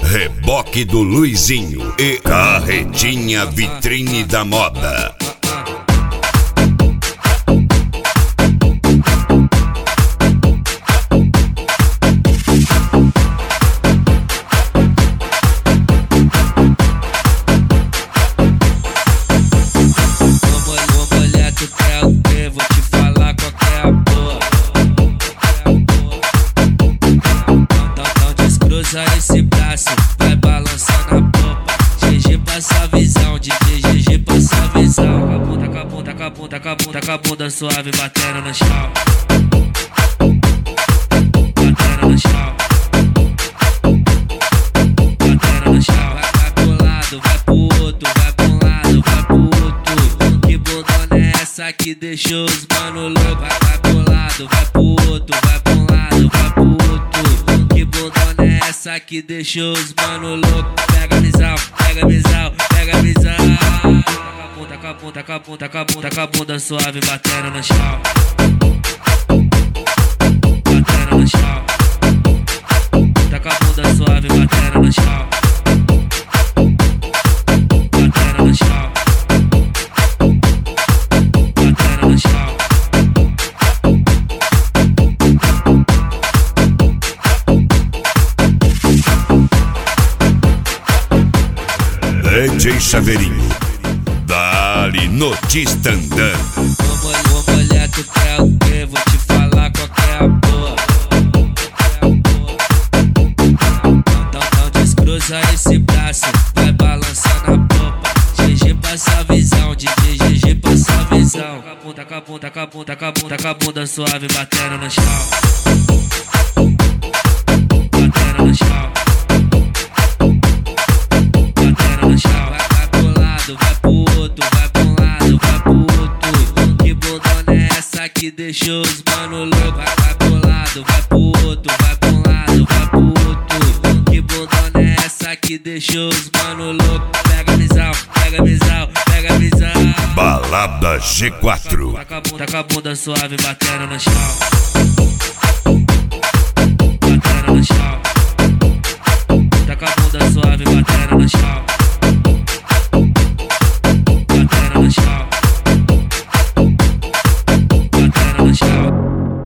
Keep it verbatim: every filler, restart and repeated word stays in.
Reboque do Luizinho e Carretinha Vitrine da Moda. Esse braço, vai balançando a popa. G G passa a visão, D J G G passa a visão. Com a bunda, com a bunda, com a bunda, com a bunda, com a bunda suave batendo no chão. Batendo no chão. Batendo no chão. Vai, vai pro lado, vai pro outro, vai pro um lado, vai pro outro. Que bundona é essa que deixou os mano louco? Vai, vai pro lado, vai pro outro, vai pro um lado, vai pro outro. Que bundona é essa que deixou os mano louco? Pega a visão, pega a visão, pega a visão. Com a bunda, com a bunda, com a bunda, com a bunda, com a bunda suave batendo no chão. Batendo no chão. Tá com a bunda suave batendo no chão. Batendo no chão. Batendo no chão. D J Chaveirinho, dá-lhe no Tistandã. Ô mulher, tu quer o quê? Vou te falar qual que é a boa. Então, então descruza esse braço, vai balançando a popa. G G passa a visão, D J G G passa a visão. Com a bunda, com a bunda, com a bunda, com a bunda, com a bunda suave batendo no chão. Batendo no chão. Batendo no chão. Vai, vai pro lado, vai pro outro, vai pro um lado, vai pro outro. Que bundona é essa que deixou os mano louco? Vai, vai pro lado, vai pro outro, vai pro um lado, vai pro outro. Que bundona é essa que deixou os mano louco? Pega a visão, pega a visão, pega a visão. Balada G quatro. Tá com a bunda, com a bunda suave batendo no chão.